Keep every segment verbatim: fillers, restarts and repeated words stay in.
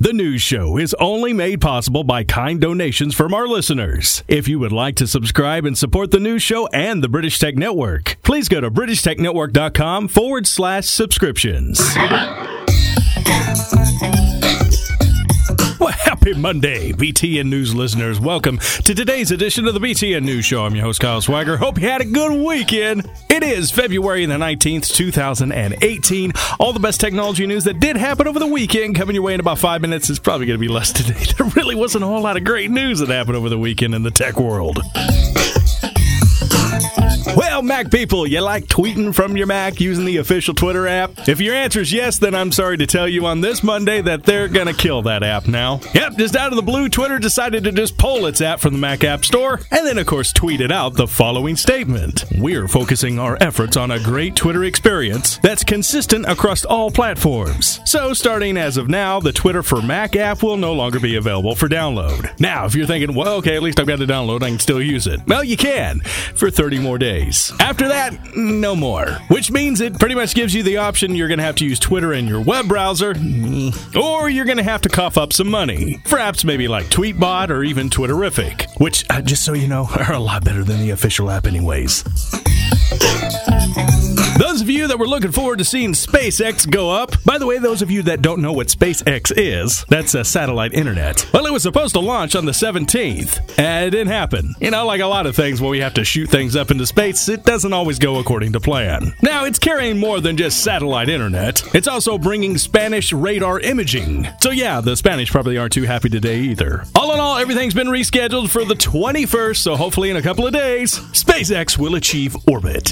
The news show is only made possible by kind donations from our listeners. If you would like to subscribe and support the news show and the British Tech Network, please go to britishtechnetwork.com forward slash subscriptions. Well, happy Monday, B T N News listeners. Welcome to today's edition of the B T N News Show. I'm your host, Kyle Swagger. Hope you had a good weekend. It is February the nineteenth, two thousand eighteen. All the best technology news that did happen over the weekend coming your way in about five minutes. It's probably going to be less today. There really wasn't a whole lot of great news that happened over the weekend in the tech world. Well, Mac people, you like tweeting from your Mac using the official Twitter app? If your answer is yes, then I'm sorry to tell you on this Monday that they're going to kill that app now. Yep, just out of the blue, Twitter decided to just pull its app from the Mac App Store and then, of course, tweeted out the following statement. We're focusing our efforts on a great Twitter experience that's consistent across all platforms. So, starting as of now, the Twitter for Mac app will no longer be available for download. Now, if you're thinking, well, okay, at least I've got to download, I can still use it. Well, you can for thirty more days. After that, no more. Which means it pretty much gives you the option you're going to have to use Twitter in your web browser, or you're going to have to cough up some money for apps maybe like Tweetbot or even Twitterific, which, uh, just so you know, are a lot better than the official app anyways. Those of you that were looking forward to seeing SpaceX go up, by the way, those of you that don't know what SpaceX is, that's a satellite internet. Well, it was supposed to launch on the seventeenth, and it didn't happen. You know, like a lot of things where we have to shoot things up into space, it doesn't always go according to plan. Now, it's carrying more than just satellite internet. It's also bringing Spanish radar imaging. So yeah, the Spanish probably aren't too happy today either. All in all, everything's been rescheduled for the twenty-first, so hopefully in a couple of days, SpaceX will achieve orbit.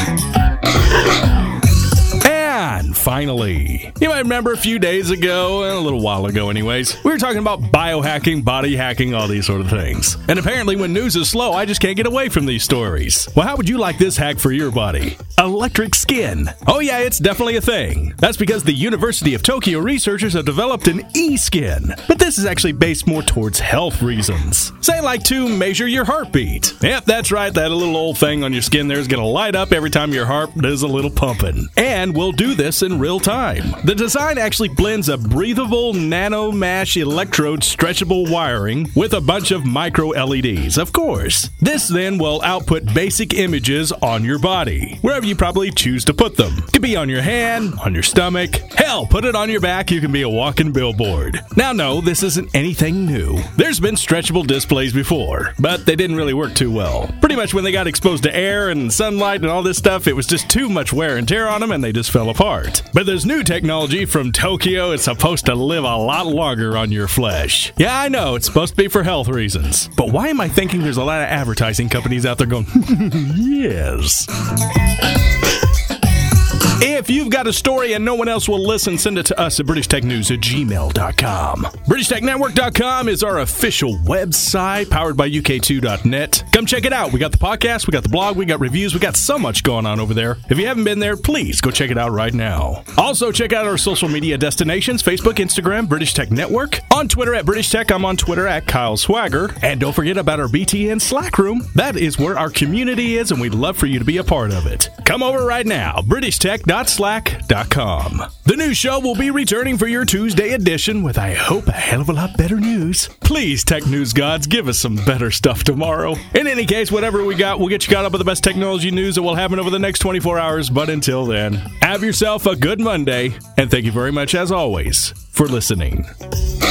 And finally, you might remember a few days ago, a little while ago anyways, we were talking about biohacking, body hacking, all these sort of things. And apparently when news is slow, I just can't get away from these stories. Well, how would you like this hack for your body? Electric skin. Oh yeah, it's definitely a thing. That's because the University of Tokyo researchers have developed an e-skin. But this is actually based more towards health reasons. Say like to measure your heartbeat. Yep, that's right, that little old thing on your skin there is going to light up every time your heart does a little pumping. And we'll do this in real time. The design actually blends a breathable nano mesh electrode stretchable wiring with a bunch of micro L E Ds, of course. This then will output basic images on your body, wherever you probably choose to put them. It could be on your hand, on your stomach, hell, put it on your back, you can be a walking billboard. Now no, this isn't anything new. There's been stretchable displays before, but they didn't really work too well. Pretty much when they got exposed to air and sunlight and all this stuff, it was just too much wear and tear on them and they just fell apart. But there's new technology from Tokyo. It's supposed to live a lot longer on your flesh. Yeah, I know, it's supposed to be for health reasons. But why am I thinking there's a lot of advertising companies out there going, yes? If you've got a story and no one else will listen, send it to us at british tech news at gmail dot com. british tech network dot com is our official website, powered by U K two dot net. Come check it out. We got the podcast, we got the blog, we got reviews, we got so much going on over there. If you haven't been there, please go check it out right now. Also, check out our social media destinations, Facebook, Instagram, British Tech Network. On Twitter at British Tech, I'm on Twitter at Kyle Swagger. And don't forget about our B T N Slack room. That is where our community is, and we'd love for you to be a part of it. Come over right now, british tech dot slack dot com. The news show will be returning for your Tuesday edition with, I hope, a hell of a lot better news. Please, tech news gods, give us some better stuff tomorrow. In any case, whatever we got, we'll get you caught up with the best technology news that will happen over the next twenty-four hours. But until then, have yourself a good Monday, and thank you very much, as always, for listening.